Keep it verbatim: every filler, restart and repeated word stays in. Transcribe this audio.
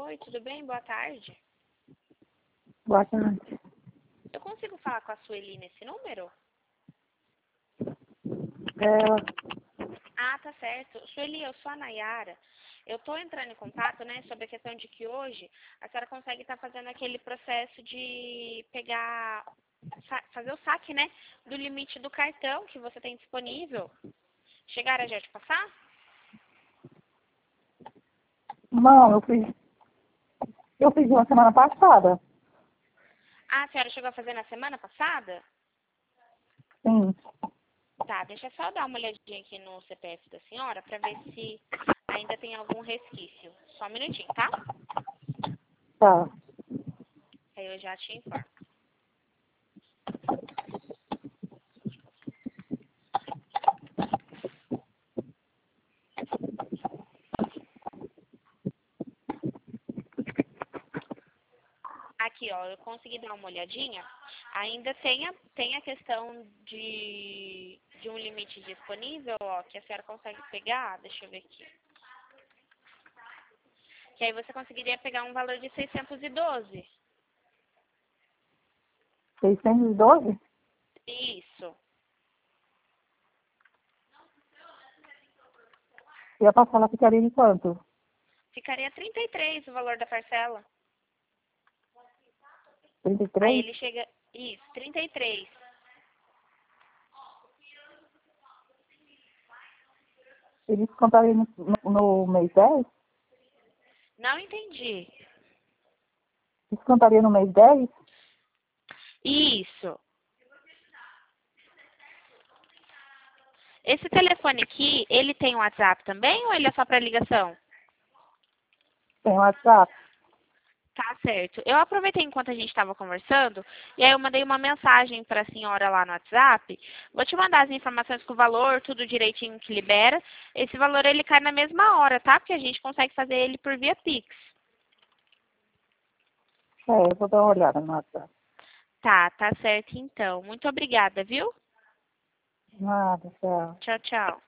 Oi, tudo bem? Boa tarde. Boa tarde. Eu consigo falar com a Sueli nesse número? É, Ah, tá certo. Sueli, eu sou a Nayara. Eu tô entrando em contato, né, sobre a questão de que hoje a senhora consegue estar fazendo aquele processo de pegar, sa- fazer o saque, né, do limite do cartão que você tem disponível. Chegaram já de passar? não, eu fiz, eu fiz uma semana passada. Ah, a senhora chegou a fazer na semana passada? Sim, Tá, deixa eu só dar uma olhadinha aqui no C P F da senhora pra ver se ainda tem algum resquício. Só um minutinho, tá? tá. Aí eu já te informo. Aqui, ó, eu consegui dar uma olhadinha. Ainda tem a, tem a questão de, de um limite disponível, ó, que a senhora consegue pegar. Deixa eu ver aqui. Que aí você conseguiria pegar um valor de seiscentos e doze. seiscentos e doze? Isso. E a parcela ficaria de quanto? Ficaria trinta e três o valor da parcela. trinta e Aí três? ele chega... Isso, trinta e três. Ele descontaria no, no, no mês dez? Não entendi. Descontaria no mês dez? Isso. Esse telefone aqui, ele tem WhatsApp também ou ele é só para ligação? Tem WhatsApp? Tá certo. Eu aproveitei enquanto a gente estava conversando e aí eu mandei uma mensagem para a senhora lá no WhatsApp. Vou te mandar as informações com o valor, tudo direitinho que libera. Esse valor ele cai na mesma hora, tá? Porque a gente consegue fazer ele por via Pix. É, eu vou dar uma olhada no WhatsApp. Tá, tá certo então. Muito obrigada, viu? Nada, tchau. Tchau, tchau.